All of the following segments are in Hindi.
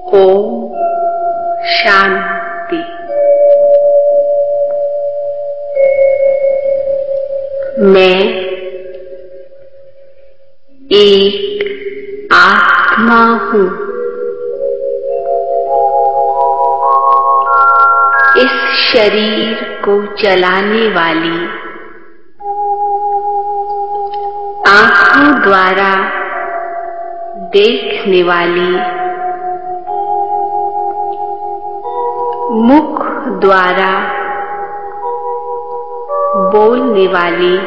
ओम शांति। मैं एक आत्मा हूँ। इस शरीर को चलाने वाली, आँखों द्वारा देखने वाली, मुख द्वारा बोलने वाली,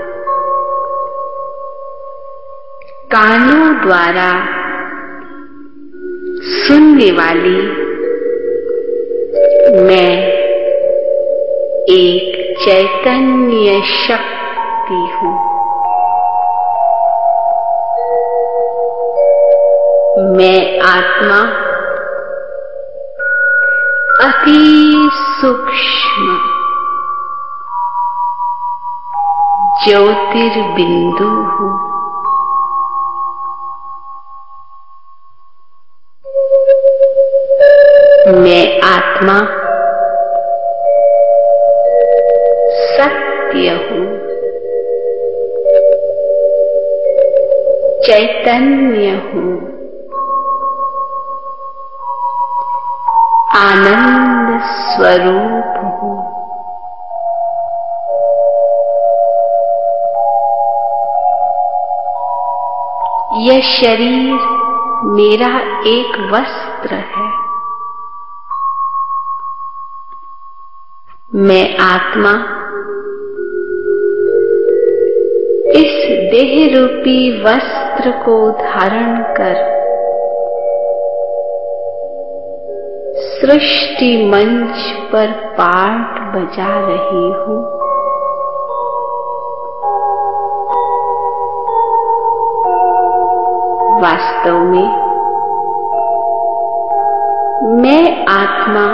कानों द्वारा सुनने वाली मैं एक चैतन्य शक्ति हूँ। मैं आत्मा अति सूक्ष्म ज्योतिर्बिंदु हूँ। मैं आत्मा सत्य हूँ, चैतन्य हूँ, आनंद स्वरूप हूँ। यह शरीर मेरा एक वस्त्र है। मैं आत्मा इस देह रूपी वस्त्र को धारण कर सृष्टि मंच पर पाठ बजा रही हूँ। वास्तव में मैं आत्मा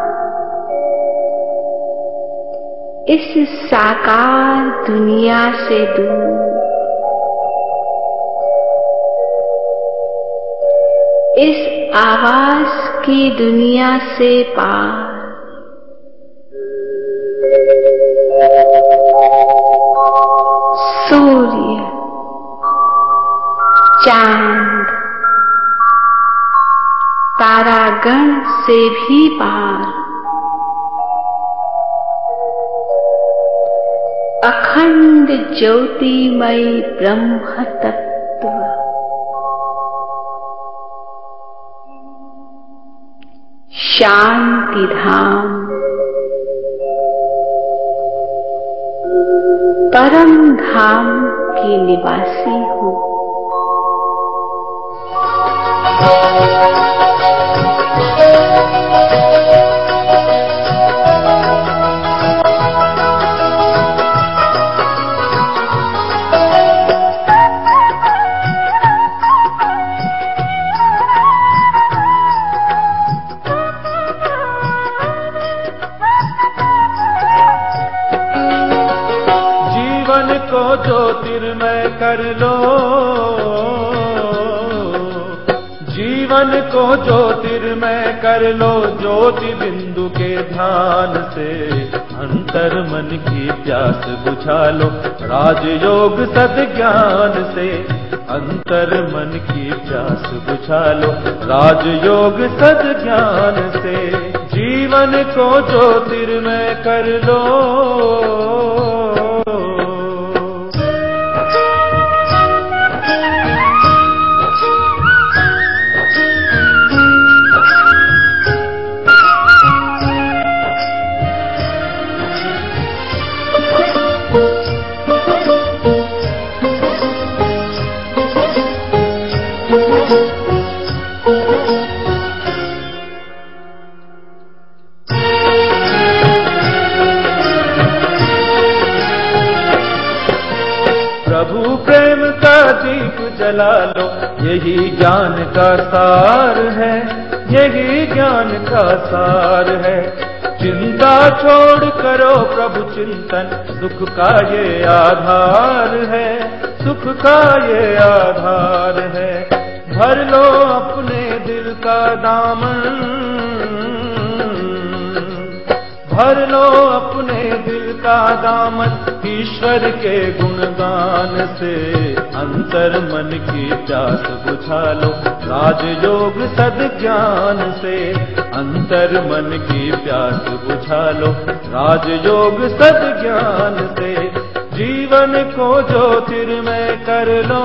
इस साकार दुनिया से दूर, इस आवाज की दुनिया से पार, सूर्य, चांद, तारागण से भी पार, अखंड ज्योतिमयी ब्रह्म तत्व, शांति धाम, परम धाम की निवासी हूँ। ज्योतिर्मय कर लो, जीवन को ज्योतिर्मय कर लो। ज्योति बिंदु के ध्यान से अंतर मन की प्यास बुझा लो। राजयोग सद्ज्ञान से अंतर मन की प्यास बुझा लो। राजयोग सद्ज्ञान से जीवन को ज्योतिर्मय कर लो। प्रभु प्रेम का दीप जला लो, यही ज्ञान का सार है, यही ज्ञान का सार है। चिंता छोड़ करो प्रभु चिंतन, सुख का ये आधार है, सुख का ये आधार है। भर लो अपने दिल का दामन, भर लो अपने दिल का दामन ईश्वर के गुणगान से। अंतर मन की प्यास बुझा लो राजयोग सद्ज्ञान से। अंतर मन की प्यास बुझा लो राजयोग सद्ज्ञान से। जीवन को ज्योतिर्मय कर लो,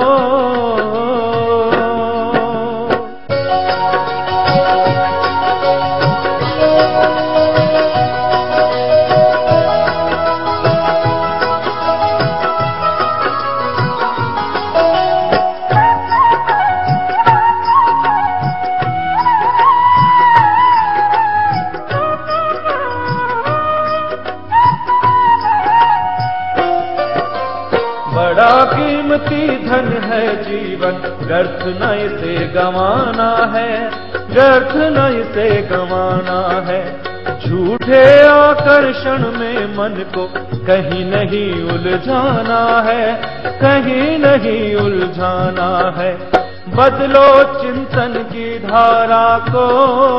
बड़ा कीमती धन है जीवन, व्यर्थ न इसे गंवाना है, व्यर्थ न इसे गंवाना है। झूठे आकर्षण में मन को कहीं नहीं उलझाना है, कहीं नहीं उलझाना है। बदलो चिंतन की धारा को,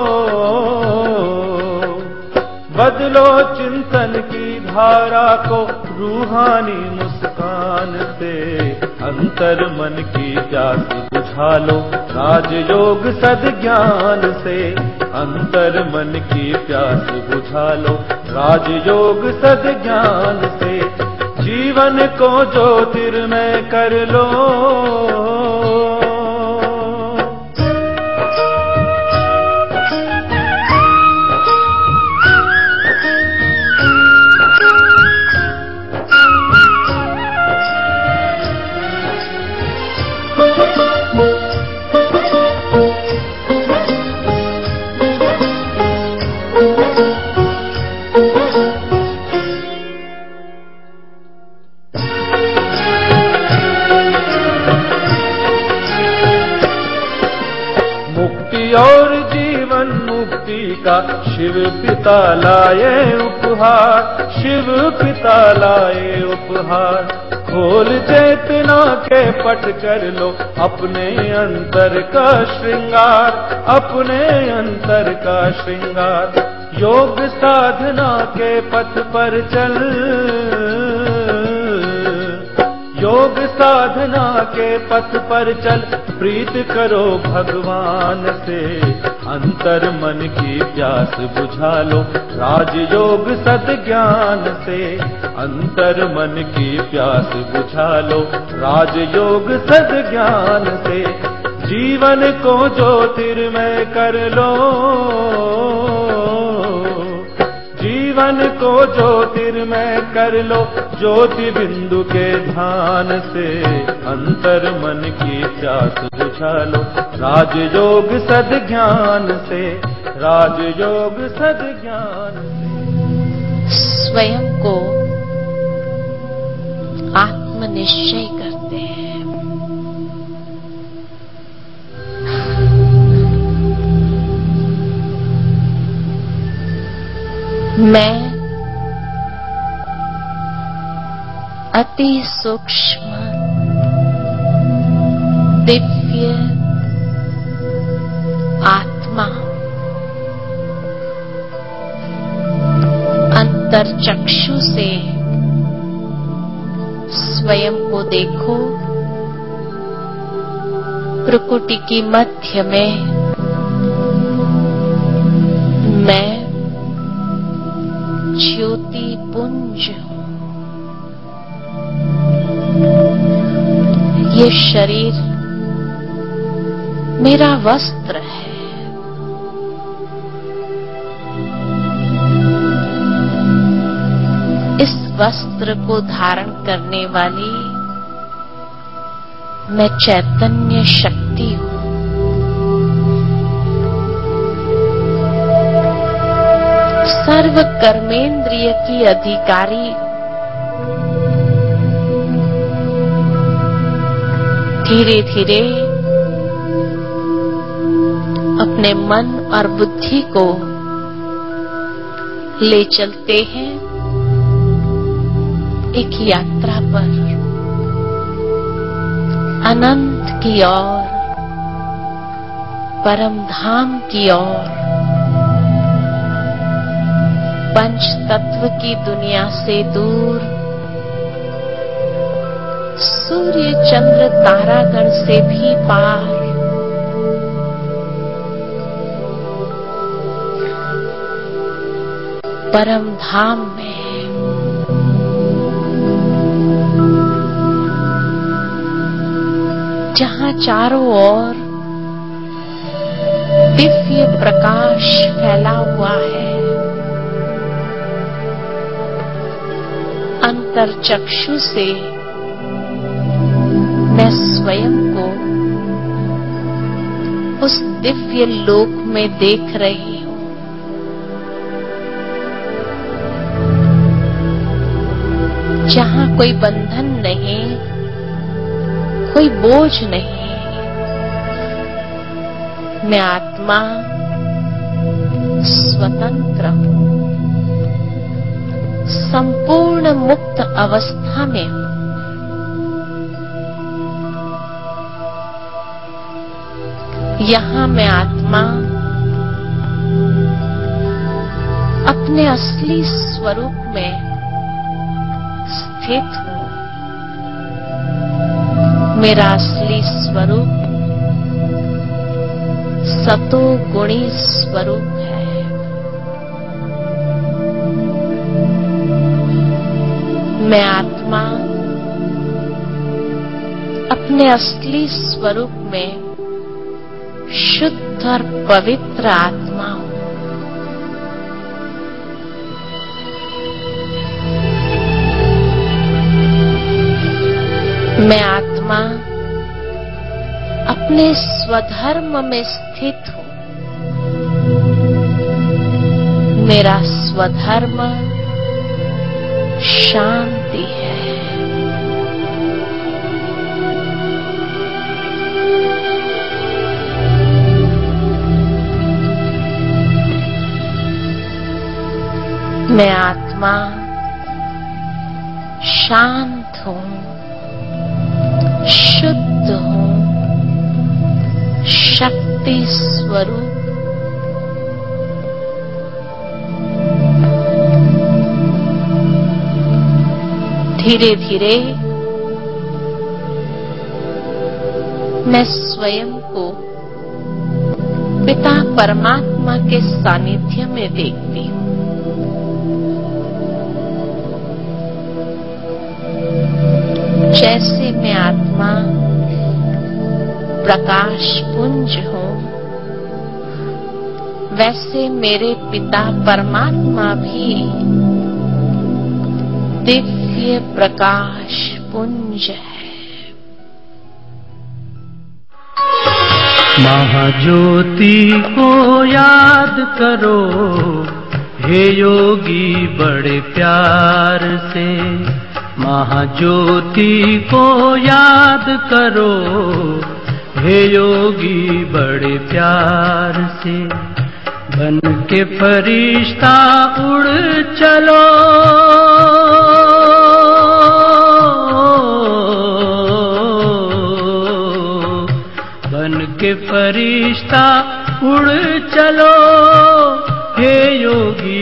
बदलो चिंतन की धारा को रूहानी मुस्कान से। अंतर मन की प्यास बुझा लो राजयोग सद्ज्ञान से। अंतर मन की प्यास बुझा लो राजयोग सद्ज्ञान से। जीवन को ज्योतिर्मय कर लो, और जीवन मुक्ति का शिव पिता लाए उपहार, शिव पिता लाए उपहार। खोल चेतना के पट कर लो अपने अंतर का श्रृंगार, अपने अंतर का श्रृंगार। योग साधना के पथ पर चल, योग साधना के पथ पर चल। प्रीत करो भगवान से। अंतर मन की प्यास बुझा लो राजयोग सद्ज्ञान से। अंतर मन की प्यास बुझा लो राजयोग सद्ज्ञान से। जीवन को ज्योतिर्मय कर लो, जीवन को ज्योतिर्मय कर लो ज्योति बिंदु के ध्यान से। अंतर मन की प्यास बुझा लो राजयोग सद्ज्ञान से, राजयोग सद्ज्ञान से। स्वयं को आत्मनिश्चय करते हैं। मैं अति सूक्ष्म दिव्य आत्मा, अंतर्चक्षु से स्वयं को देखो। प्रकृति की मध्य में मैं ज्योति पुंज हूं। ये शरीर मेरा वस्त्र है। इस वस्त्र को धारण करने वाली मैं चैतन्य शक्ति हूं। सर्व कर्मेंद्रिय की अधिकारी धीरे धीरे अपने मन और बुद्धि को ले चलते हैं एक यात्रा पर, अनंत की ओर, परम धाम की ओर, पंच तत्व की दुनिया से दूर, सूर्य चंद्र तारागण से भी पार, परम धाम में जहां चारों ओर दिव्य प्रकाश फैला हुआ है, अंतर्चक्षु से मैं स्वयं को उस दिव्य लोक में देख रही हूं। जहां कोई बंधन नहीं, कोई बोझ नहीं, मैं आत्मा स्वतंत्र हूं, संपूर्ण मुक्त अवस्था में हूं। यहां मैं आत्मा अपने असली स्वरूप में स्थित हूं। मेरा असली स्वरूप सतो गुणी स्वरूप है। मैं आत्मा अपने असली स्वरूप में शुद्ध और पवित्र आत्मा हूं। मैं आत्मा अपने स्वधर्म में स्थित हूं। मेरा स्वधर्म शांति है। मैं आत्मा शांत हूं, शुद्ध हूं, शक्ति स्वरूप। धीरे धीरे मैं स्वयं को पिता परमात्मा के सानिध्य में देखती हूं। जैसे मैं आत्मा प्रकाश पुंज हूं, वैसे मेरे पिता परमात्मा भी दिव्य प्रकाश पुंज है। महाज्योति को याद करो हे योगी बड़े प्यार से। महाज्योति को याद करो हे योगी बड़े प्यार से। बन के फरिश्ता उड़ चलो, बन के फरिश्ता उड़ चलो हे योगी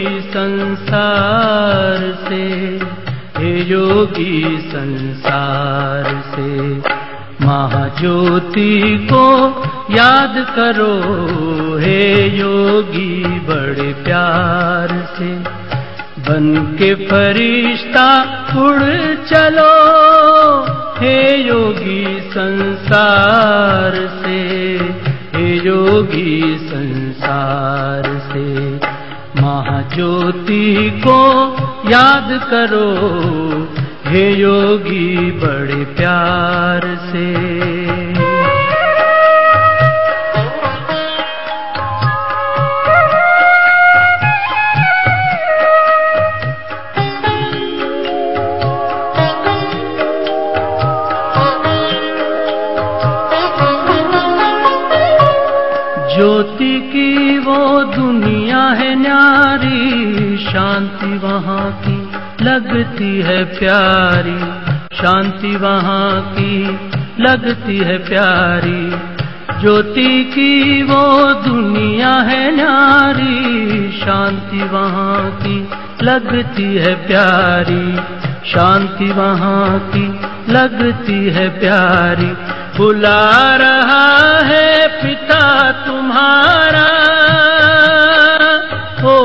संसार से, हे योगी संसार से। महाज्योति को याद करो हे योगी बड़े प्यार से। बन के फरिश्ता उड़ चलो हे योगी संसार से, हे योगी संसार से। महाज्योति को याद करो हे योगी बड़े प्यार से। ज्योति की वो दुनिया है न्यारी, शांति वहाँ की लगती है प्यारी, शांति वहाँ की लगती है प्यारी। ज्योति की वो दुनिया है न्यारी, शांति वहाँ की लगती है प्यारी, शांति वहाँ की लगती है प्यारी। बुला रहा है पिता तुम्हारा, हो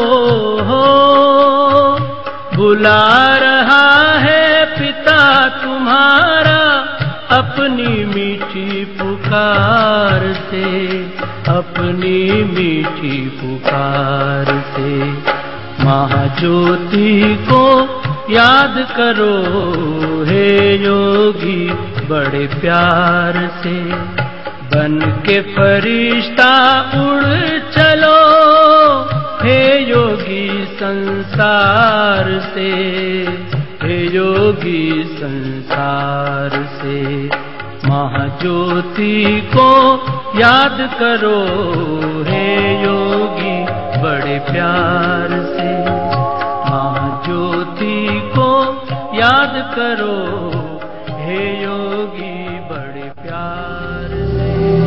बुला रहा है पिता तुम्हारा, अपनी मीठी पुकार से, अपनी मीठी पुकार से। महाज्योति को याद करो हे योगी बड़े प्यार से, बन के फरिश्ता उड़ चलो हे योगी संसार से, हे योगी संसार से। महाज्योति को याद करो हे योगी बड़े प्यार से, महाज्योति को याद करो हे योगी बड़े प्यार से।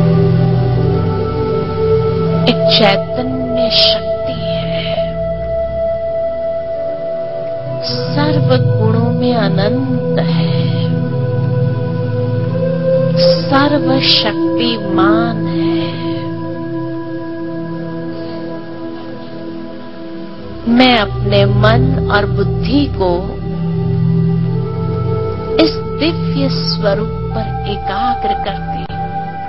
एक चैतन्य शक्ति है, सर्व गुणों में अनंत है, सर्व शक्तिमान है। मैं अपने मन और बुद्धि को इस दिव्य स्वरूप पर एकाग्र करती हूँ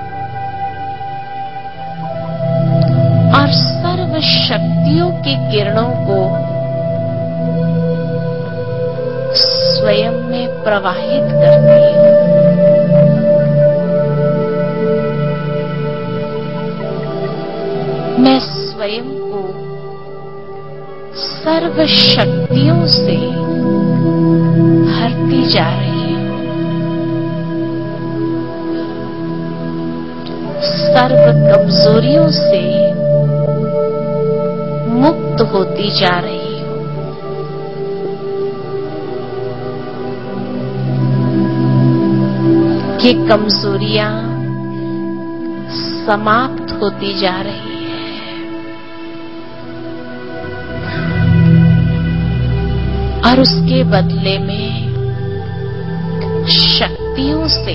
और सर्व शक्तियों की किरणों को स्वयं में प्रवाहित करती हूँ। मैं स्वयं को सर्व शक्तियों से भरती जा रही हूँ, सर्व कमजोरियों से मुक्त होती जा रही हूँ। ये कमजोरियां समाप्त होती जा रही है और उसके बदले में शक्तियों से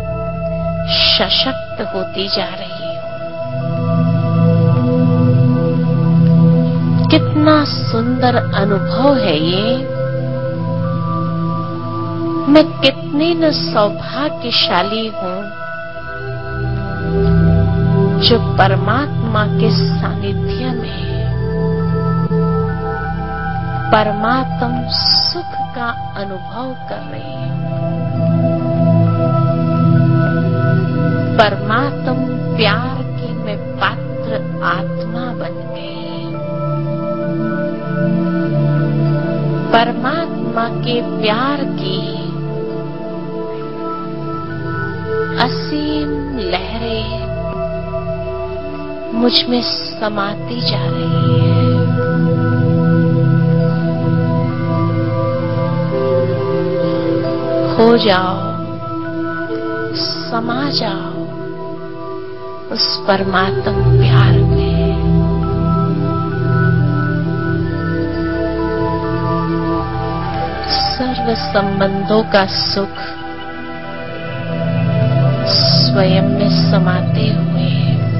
सशक्त होती जा रही हूँ। कितना सुंदर अनुभव है ये। मैं कितनी न सौभाग्यशाली हूँ जो परमात्मा के सानिध्य में परमात्म सुख का अनुभव कर रही हूँ। परमात्म प्यार की मैं पात्र आत्मा बन गई। परमात्मा के प्यार की असीम लहरें मुझ में समाती जा रही है। हो जाओ, समा जाओ उस परमात्म प्यार में। सर्व संबंधों का सुख स्वयं में समाते हुए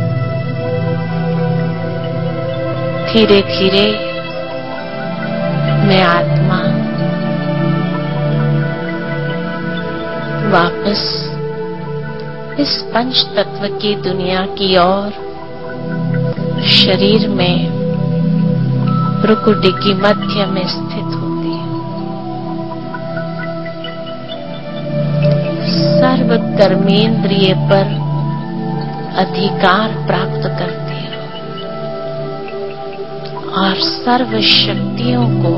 धीरे धीरे मैं आत्मा वापस इस पंच तत्व की दुनिया की ओर शरीर में भ्रुकुटी की मध्य में स्थित होती हूँ। सर्व कर्मेंद्रिय पर अधिकार प्राप्त करती हूँ और सर्व शक्तियों को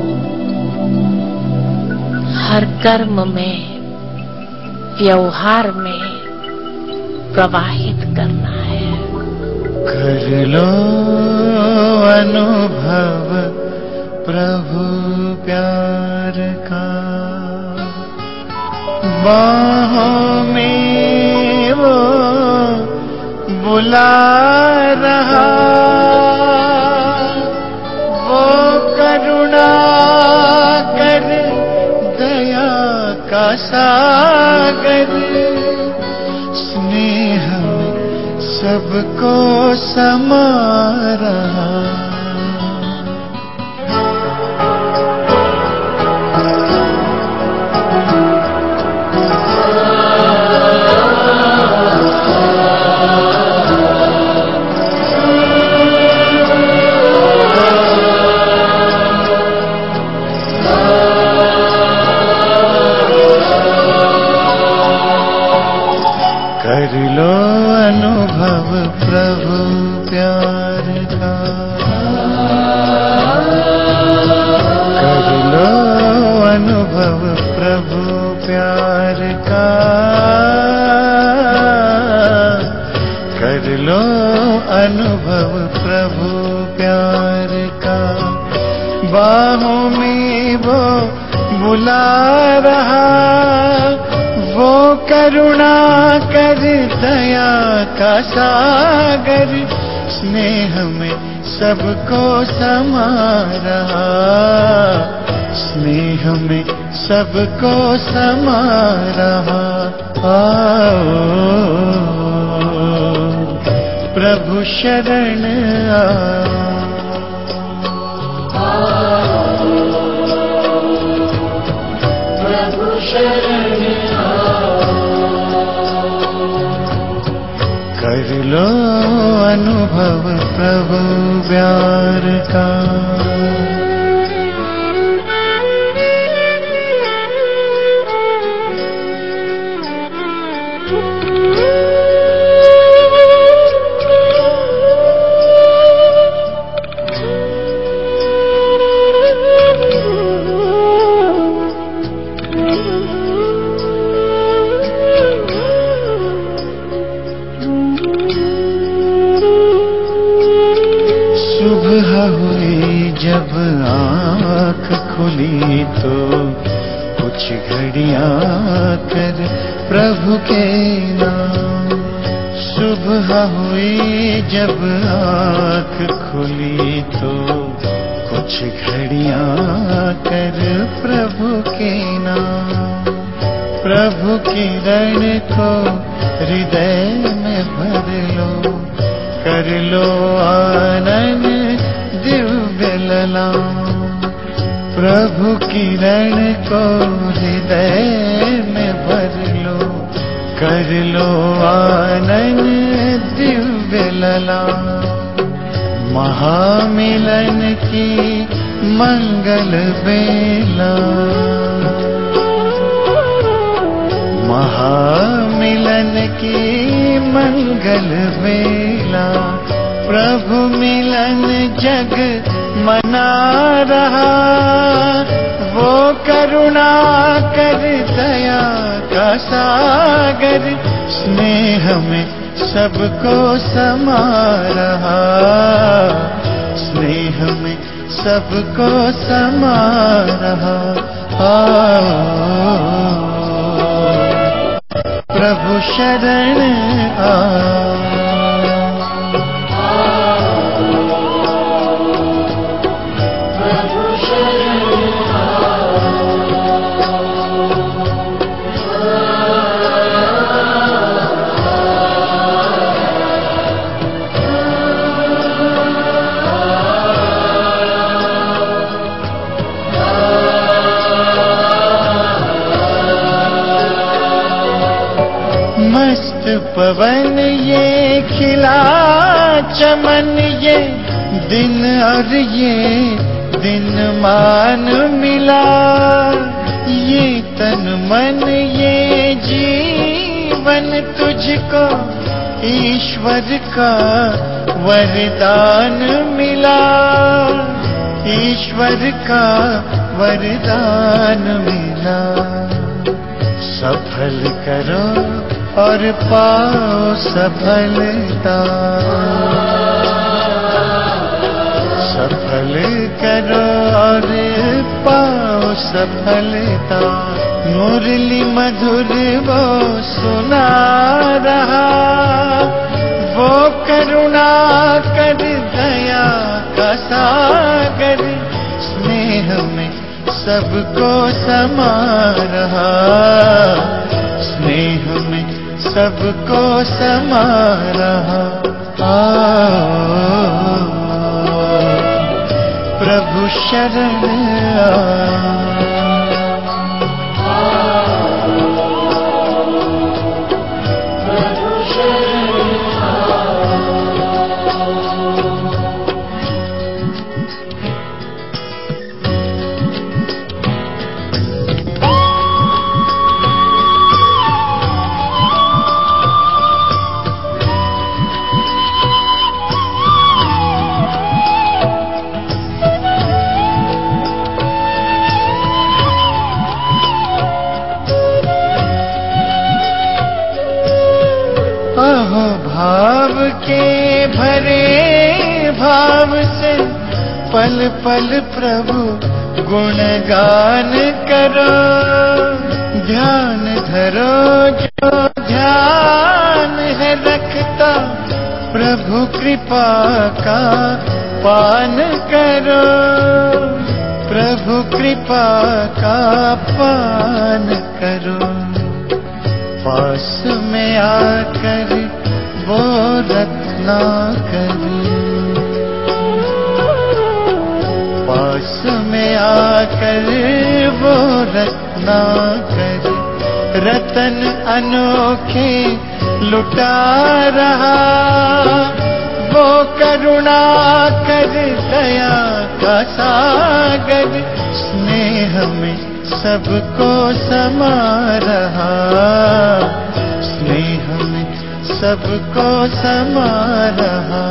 हर कर्म में व्यवहार में प्रवाहित करना है। कर लो अनुभव प्रभु प्यार का, बाहों में वो बुला रहा, वो करुणा कर दया का सागर, स्नेह सबको समा रहा। कर लो अनुभव प्रभु प्यार का, कर लो अनुभव प्रभु प्यार का, कर लो अनुभव प्रभु प्यार का। बाहों में वो बुला रहा, वो करुणा कर दया का सागर, स्नेह में सबको समा रहा, स्नेह में सबको समा रहा। आओ प्रभु शरण आओ, प्रभु शरण कर लो अनुभव प्रभु प्यार का। सुबह हुई जब आँख खुली तो कुछ घड़ियाँ कर प्रभु के नाम। सुबह हुई जब आँख खुली तो कुछ घड़ियाँ कर प्रभु के नाम। प्रभु किरण को हृदय में भर लो, कर लो आनंद दिव्य ललाम। प्रभु किरण को हृदय में भर लो, कर लो आनंद दिव्य ललाम। महामिलन की मंगल बेला, महामिलन की मंगल बेला, प्रभु मिलन जग मना रहा, वो करुणा कर दया का सागर, स्नेह में सबको समा रहा, स्नेह में सबको समा रहा। प्रभु शरण आओ, प्रभु शरण मस्त पवन ये खिला चमन, ये दिन और ये दिन मान मिला, ये तन मन ये जीवन तुझको ईश्वर का वरदान मिला, ईश्वर का वरदान मिला। सफल करो और पाओ सफलता, सफल करो और पाओ सफलता। मुरली मधुर वो सुना रहा, वो करुणा कर दया का सागर स्नेह में सबको समा रहा, स्नेह में सबको समा रहा। प्रभु शरण अहो भाव के भरे भाव से पल पल प्रभु गुणगान करो, ध्यान धरो जो ध्यान है रखता, प्रभु कृपा का पान करो, प्रभु कृपा का पान करो। पास में आकर वो रत्ना कर, पास में आकर वो रत्ना कर, रतन अनोखे लुटा रहा, वो करुणा कर दया का सागर स्नेह में सबको समा रहा, स्नेह में सबको समा रहा।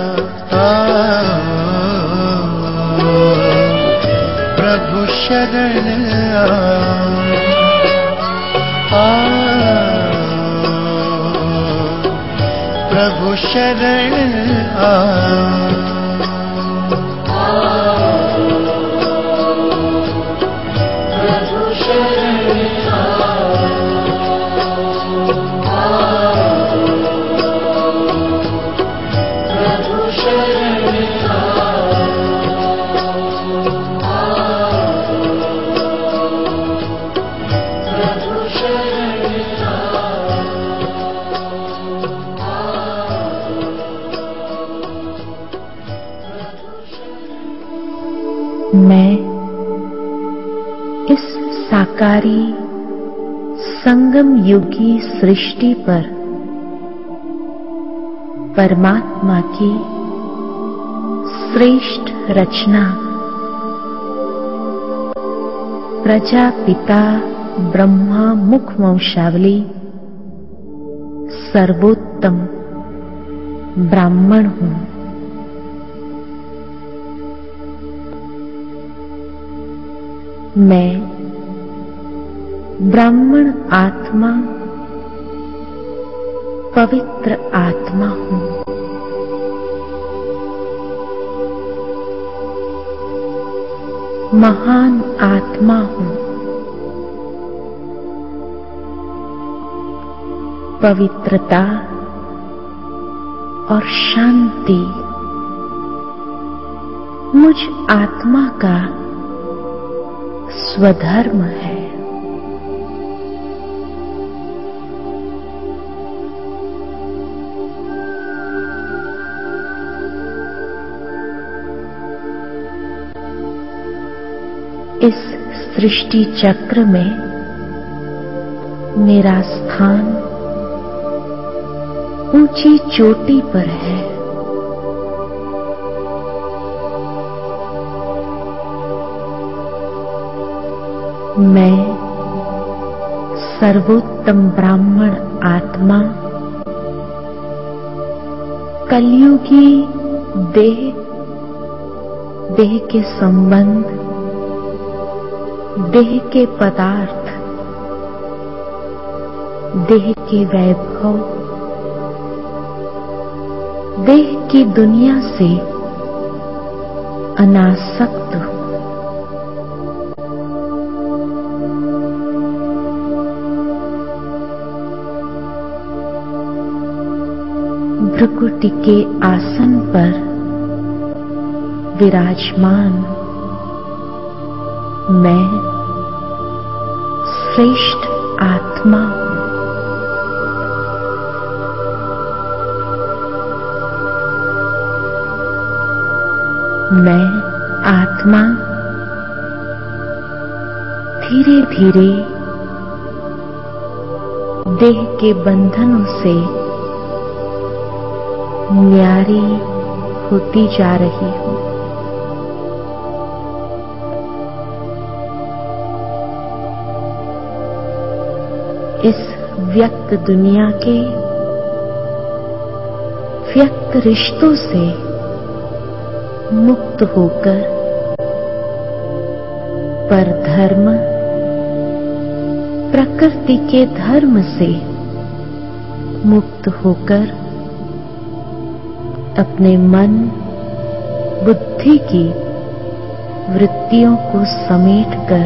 प्रभु शरण प्रभु शरण मैं इस साकारी संगम युगी सृष्टि पर परमात्मा की श्रेष्ठ रचना प्रजापिता ब्रह्मा मुख वंशावली सर्वोत्तम ब्राह्मण हूं। मैं ब्राह्मण आत्मा पवित्र आत्मा हूं। महान आत्मा हूं। पवित्रता और शांति मुझ आत्मा का स्वधर्म है। इस सृष्टि चक्र में मेरा स्थान ऊंची चोटी पर है। मैं सर्वोत्तम ब्राह्मण आत्मा कलयुगी देह के संबंध, देह के पदार्थ, देह के वैभव, देह की दुनिया से अनासक्त हूं। भ्रुकुटी के आसन पर विराजमान मैं श्रेष्ठ आत्मा हूं। मैं आत्मा धीरे धीरे देह के बंधनों से न्यारी होती जा रही हूं। इस व्यक्त दुनिया के व्यक्त रिश्तों से मुक्त होकर परधर्म प्रकृति के धर्म से मुक्त होकर अपने मन बुद्धि की वृत्तियों को समेटकर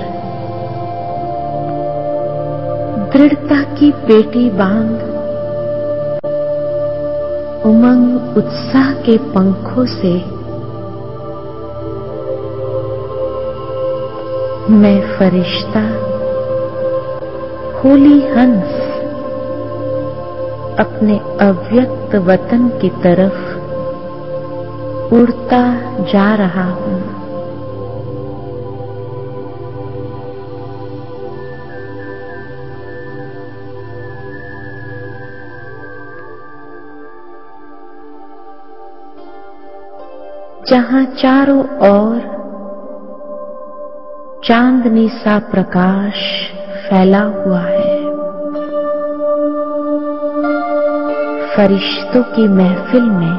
दृढ़ता की पेटी बांध उमंग उत्साह के पंखों से मैं फरिश्ता होली हंस अपने अव्यक्त वतन की तरफ उड़ता जा रहा हूं। जहां चारों ओर चांदनी सा प्रकाश फैला हुआ है, फरिश्तों की महफिल में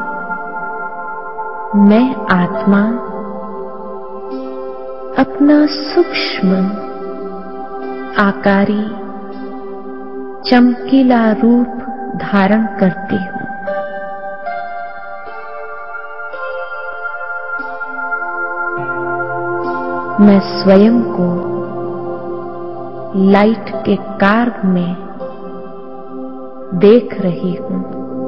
मैं आत्मा अपना सूक्ष्म आकारी चमकीला रूप धारण करती हूं। मैं स्वयं को लाइट के कार्ब में देख रही हूं।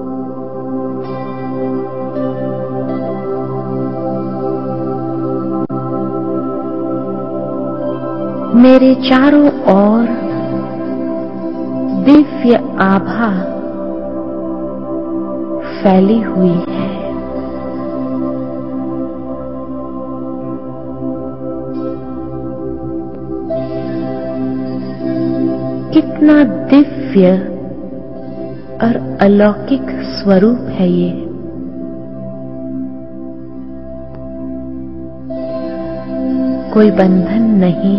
मेरे चारों ओर दिव्य आभा फैली हुई है। कितना दिव्य और अलौकिक स्वरूप है ये। कोई बंधन नहीं,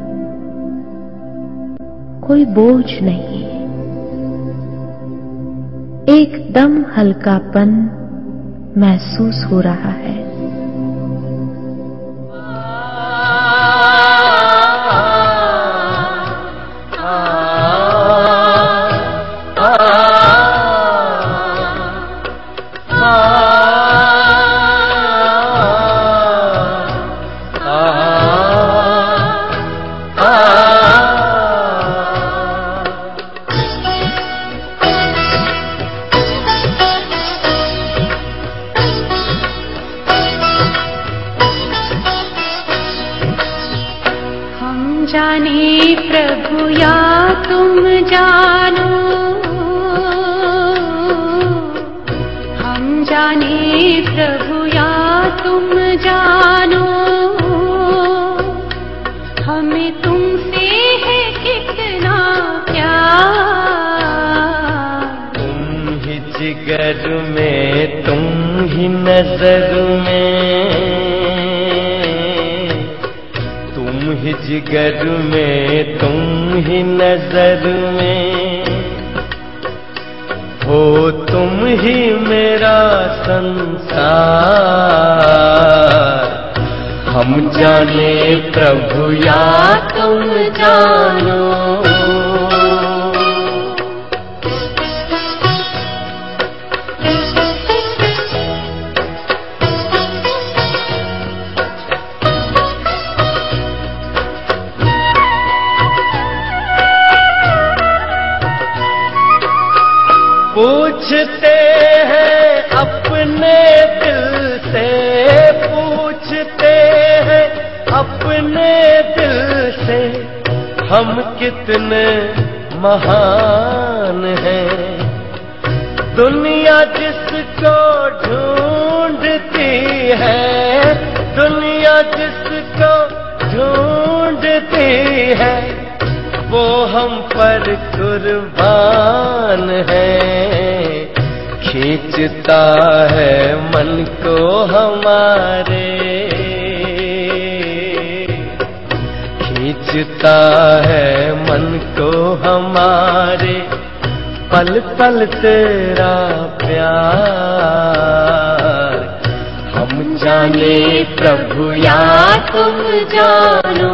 कोई बोझ नहीं, एकदम हल्कापन महसूस हो रहा है। जाने प्रभु या तुम जानो, हम जाने प्रभु या तुम जानो, हमें तुमसे है कितना प्यार। तुम ही जिगर में, तुम ही नजर में, ही जिगर में, तुम ही नजर में, हो तुम ही मेरा संसार। हम जाने प्रभु या तुम जानो। पूछते हैं हम कितने महान हैं। दुनिया जिसको ढूंढती है, दुनिया जिसको ढूंढती है, वो हम पर कुर्बान है। खींचता है मन को हमारे, खींचता है मन को हमारे, पल पल तेरा प्यार। हम जाने प्रभु या तुम जानो।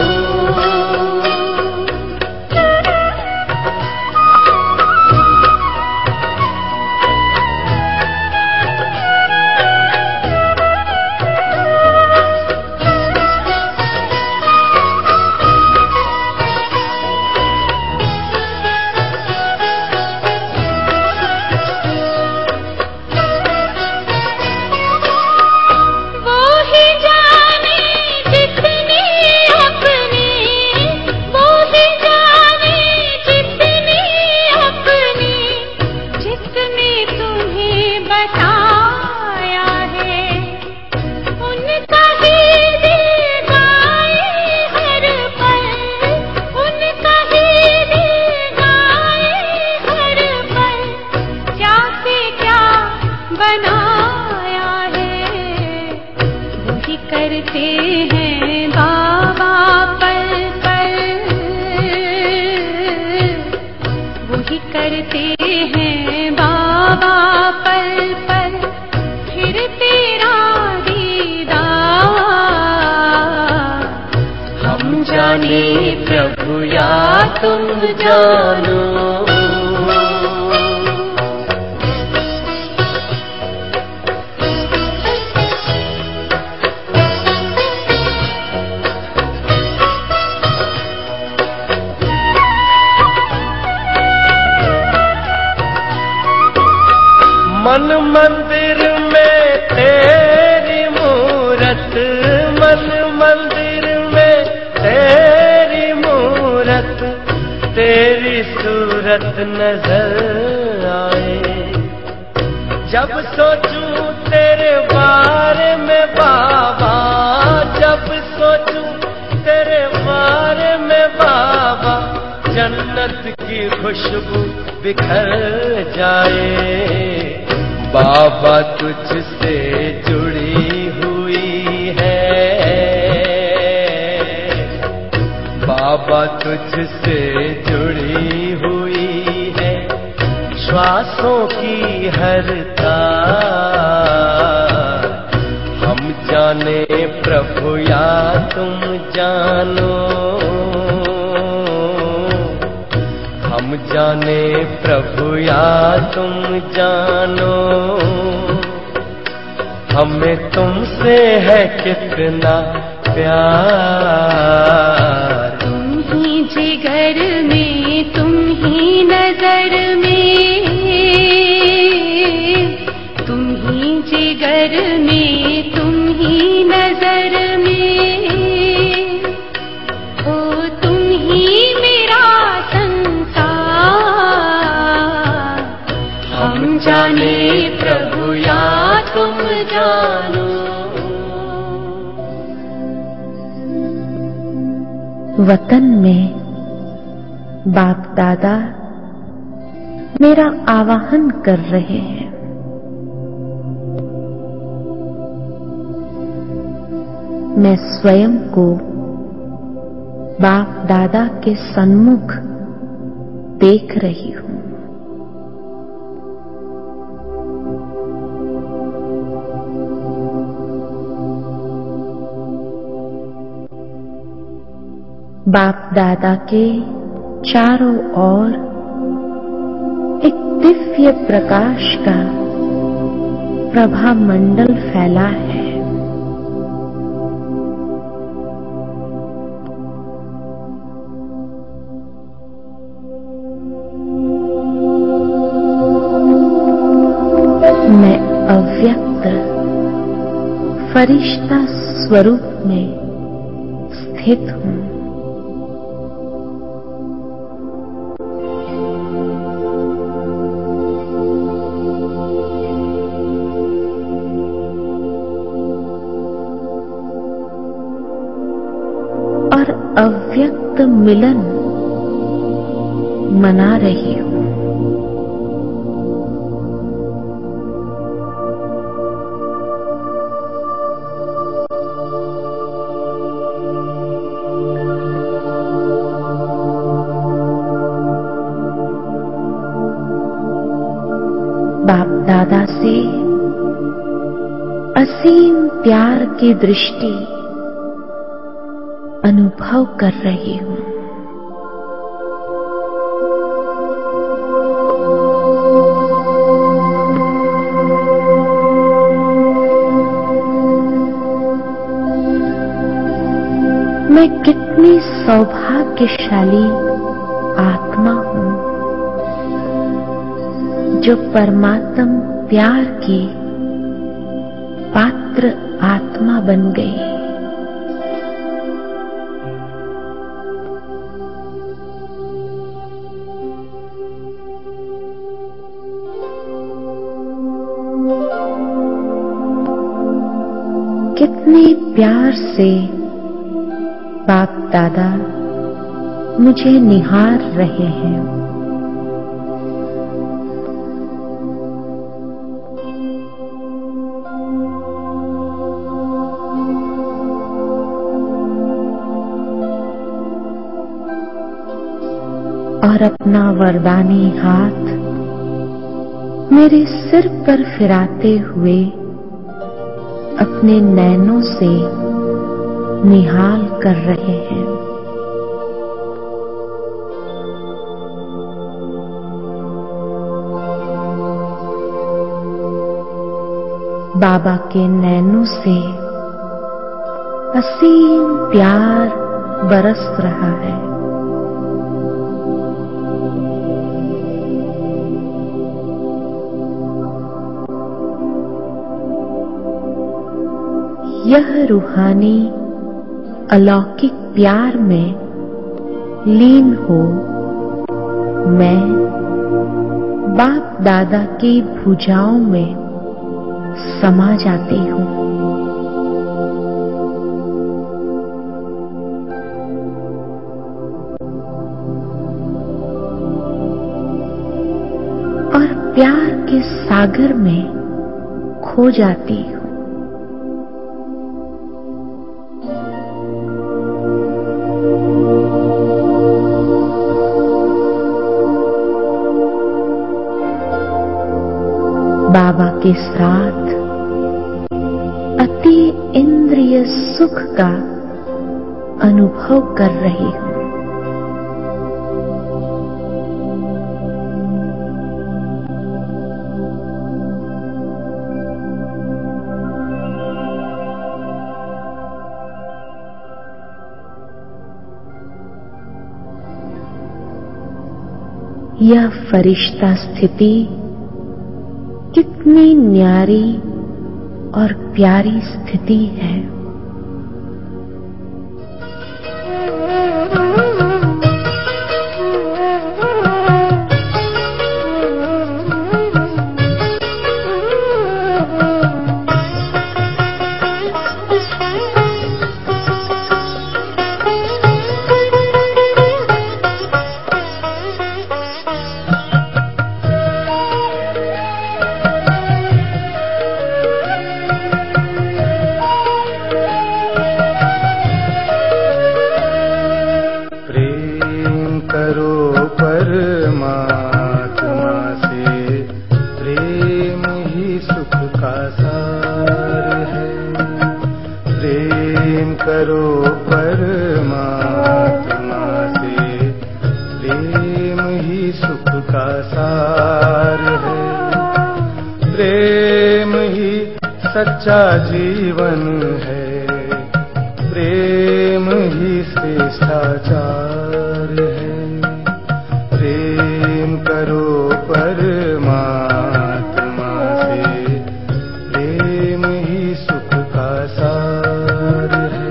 प्रभु या तुम जानो। मन मंदिर में तेरी मूरत, मन मंदिर में तेरी मूरत, तेरी सूरत नजर आए। जब सोचूं तेरे बारे में बाबा, जब सोचूं तेरे बारे में बाबा, जन्नत की खुशबू बिखर जाए। बाबा तुझसे जुड़ी हुई है, बाबा तुझसे जुड़ी हुई है, श्वासों की हर तार। हम जाने प्रभु या तुम जानो, हम जाने प्रभु या तुम जानो। हमें तुमसे है कितना प्यार। तुम ही जिगर में, तुम ही नजर में, तुम ही जिगर में, तुम ही नजर में, ओ तुम ही मेरा संसार। हम जाने प्रभु या तुम जानो। वतन में बाप दादा मेरा आवाहन कर रहे हैं। मैं स्वयं को बाप दादा के सन्मुख देख रही हूं। बाप दादा के चारों ओर एक दिव्य प्रकाश का प्रभा मंडल फैला है। मैं अव्यक्त फरिश्ता स्वरूप में स्थित हूं। अव्यक्त मिलन मना रही हूं। बाप दादा से असीम प्यार की दृष्टि अनुभव कर रही हूं। मैं कितनी सौभाग्यशाली आत्मा हूं जो परमात्म प्यार की पात्र आत्मा बन गई। कितने प्यार से बाप दादा मुझे निहार रहे हैं। और अपना वरदानी हाथ मेरे सिर पर फिराते हुए अपने नैनों से निहाल कर रहे हैं। बाबा के नैनों से असीम प्यार बरस रहा है। यह रूहानी अलौकिक प्यार में लीन हो मैं बाप दादा की भुजाओं में समा जाती हूं। और प्यार के सागर में खो जाती हूं। बाबा के साथ अति इंद्रिय सुख का अनुभव कर रही हूं। यह फरिश्ता स्थिति कितनी न्यारी और प्यारी स्थिति है। सच्चा जीवन है, प्रेम ही श्रेष्ठाचार है। प्रेम करो परमात्मा से, प्रेम ही सुख का सार है।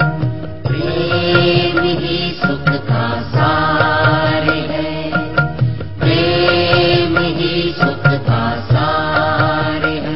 प्रेम ही सुख का सार है, प्रेम ही सुख का सार है।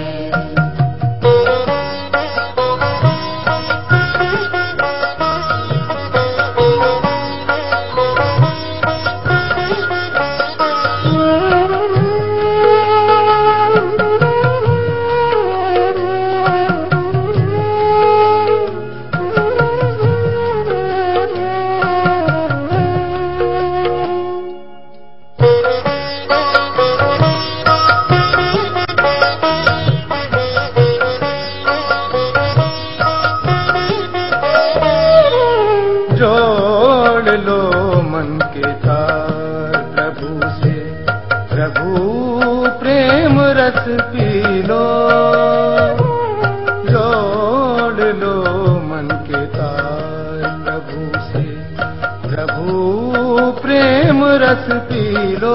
रस पी लो,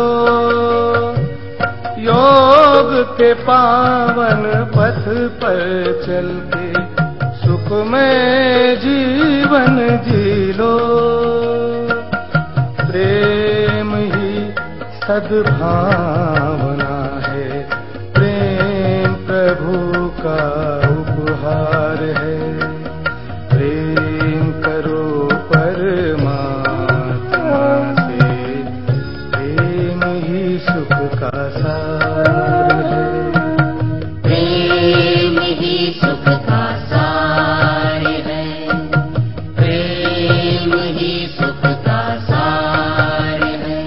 योग के पावन पथ पर चल के सुखमय जीवन जी लो। प्रेम ही सद्भावना है, प्रेम प्रभु का उपहार है। प्रेम करो परमात्मा से, प्रेम ही सुख का सार है। प्रेम ही सुख का सार है, प्रेम ही सुख का सार है।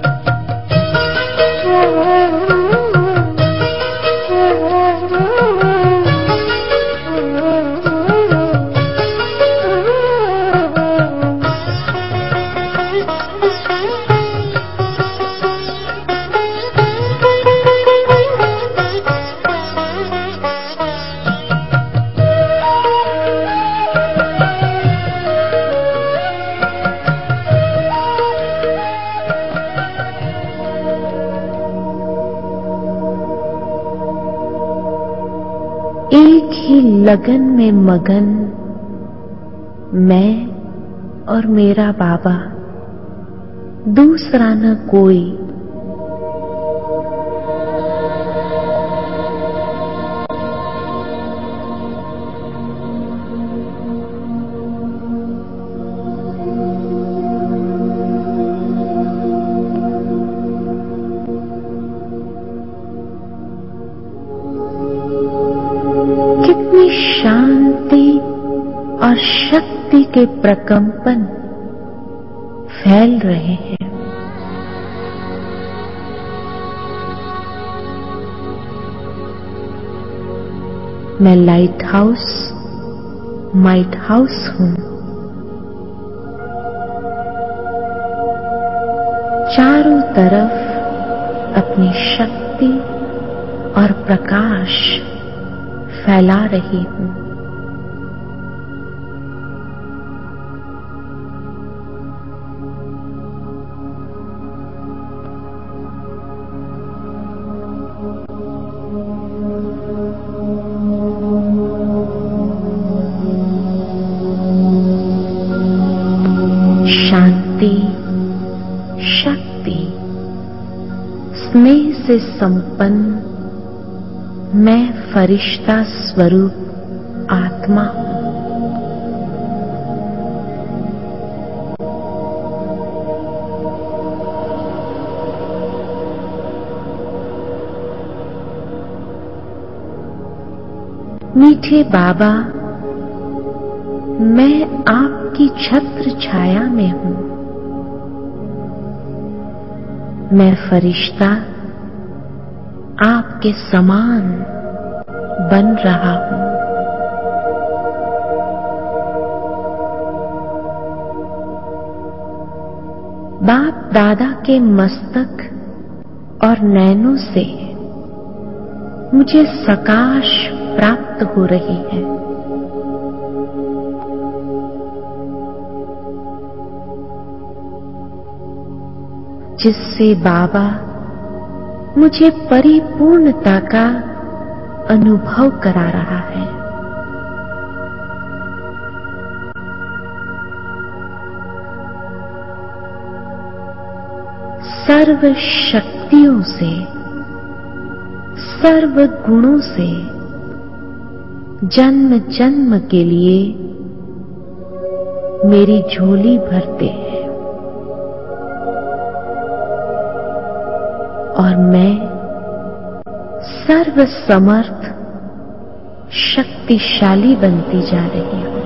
एक ही लगन में मगन मैं और मेरा बाबा, दूसरा न कोई। कितनी शांति और शक्ति के प्रकंपन फैल रहे हैं। मैं लाइट हाउस माइट हाउस हूं। चारों तरफ अपनी शक्ति और प्रकाश फैला रही हूं। शांति, शक्ति, स्नेह से संपन्न मैं फरिश्ता स्वरूप आत्मा हूं। मीठे बाबा, मैं आपकी छत्र छाया में हूं। मैं फरिश्ता आपके समान बन रहा हूं। बाप दादा के मस्तक और नैनों से मुझे सकाश प्राप्त हो रही है। जिससे बाबा मुझे परिपूर्णता का अनुभव करा रहा है। सर्व शक्तियों से, सर्व गुणों से जन्म जन्म के लिए मेरी झोली भरते हैं और मैं सर्व समर्थ शक्तिशाली बनती जा रही हूं।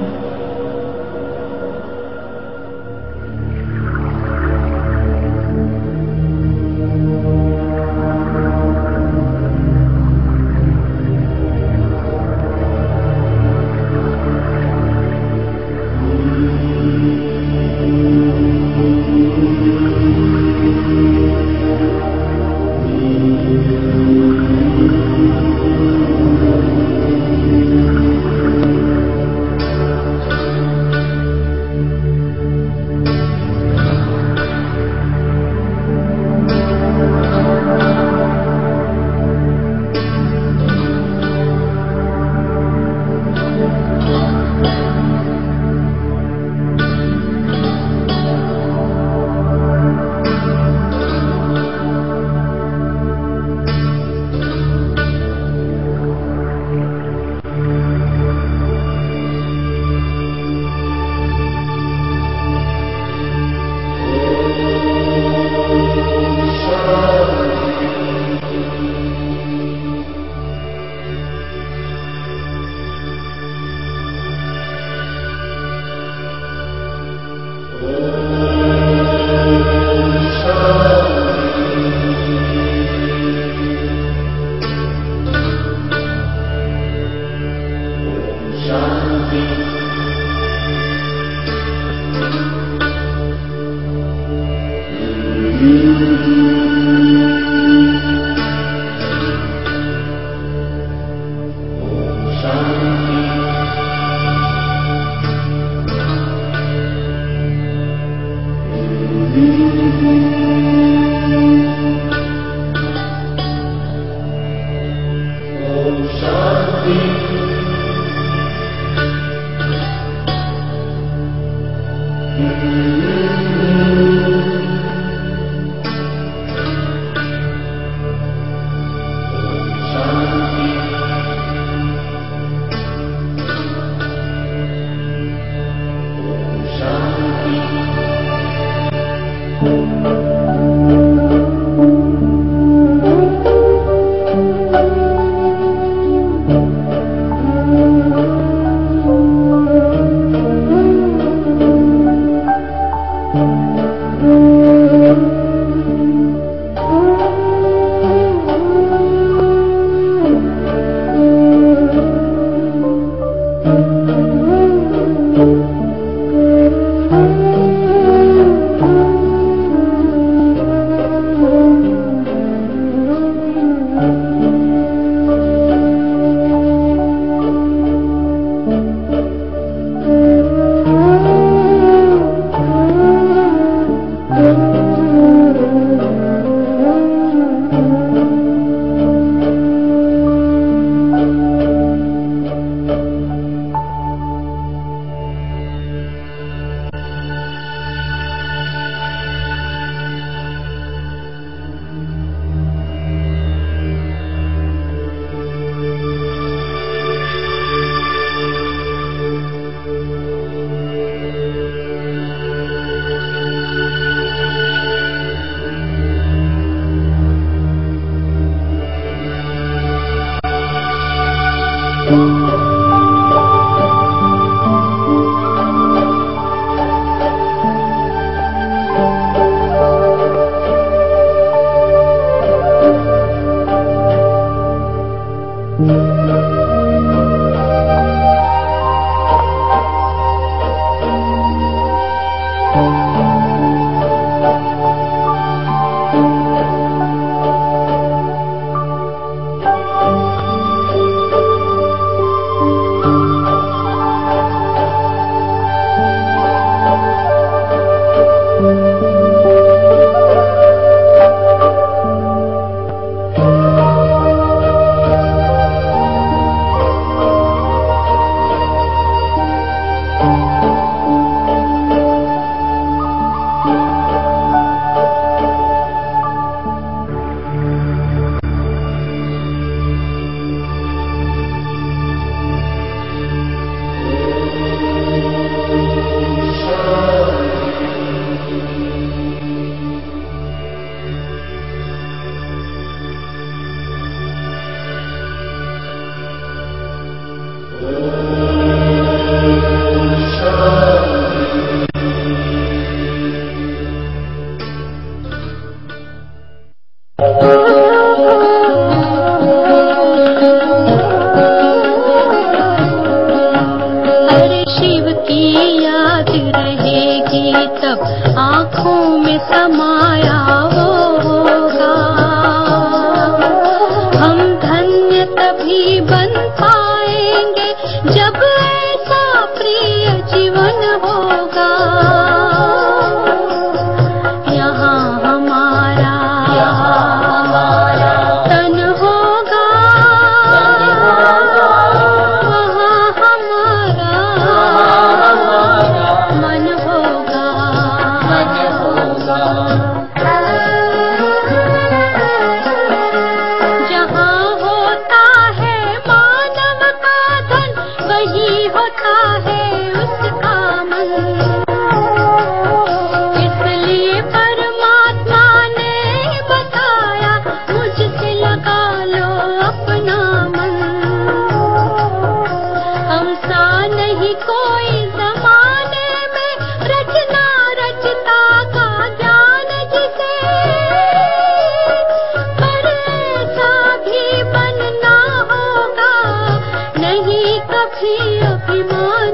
कभी अभिमान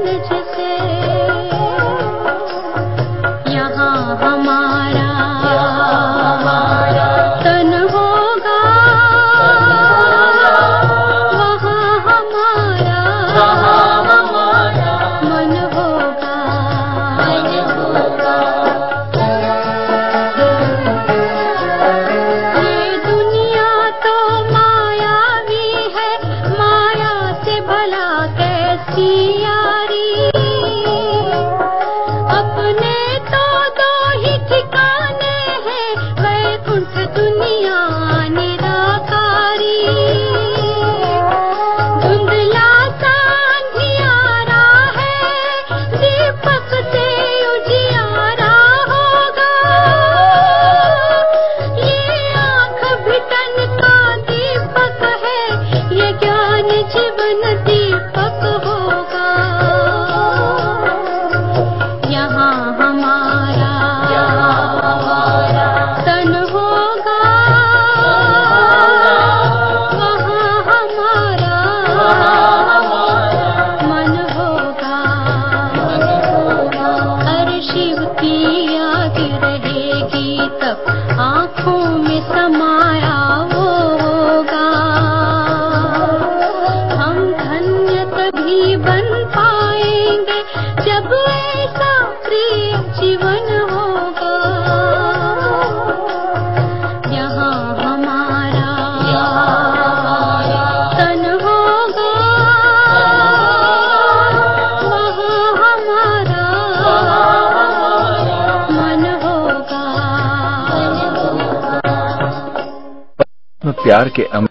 जीवन दीपक होगा। यहाँ हमारा तन होगा, वहाँ हमारा मन होगा। हर शिव की याद रहेगी तब आँखों में समाया वो होगा। हम धन्य तभी बन पाएंगे जब ऐसा प्रिय जीवन होगा। यहाँ हमारा तन होगा, वहाँ हमारा मन होगा। प्यार के